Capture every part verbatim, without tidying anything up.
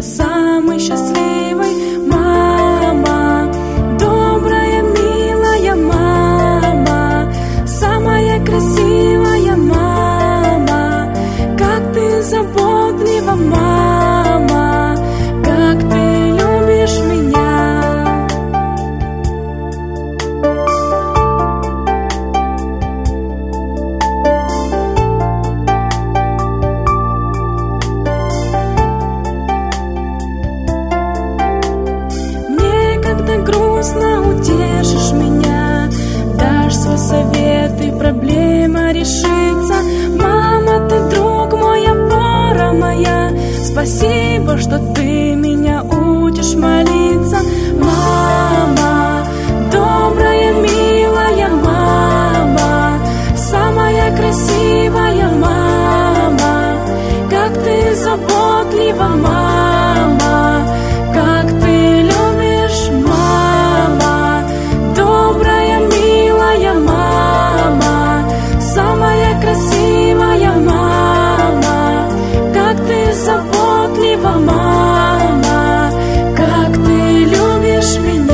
я самый счастливый. Мама, добрая, милая мама, самая красивая мама, как ты заботлива, мама, как ты любишь меня. Грустно утешишь меня, дашь свой совет, и проблема решится. Мама, ты друг мой, опора моя, спасибо, что ты меня учишь молиться. Мама, добрая, милая мама, самая красивая мама, как ты заботлива, мама, как ты любишь, мама, добрая, милая мама, самая красивая мама, как ты заботлива, мама, как ты любишь меня.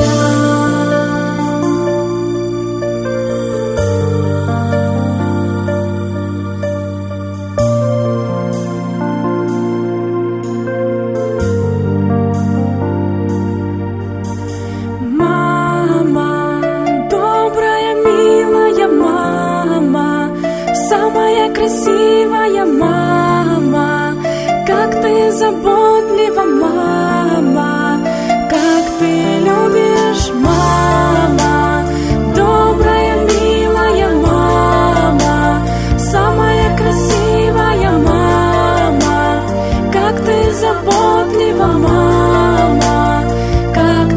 Самая красивая мама, как ты заботлива, мама, как ты любишь, мама, добрая, милая мама, самая красивая мама, как ты заботлива, мама, как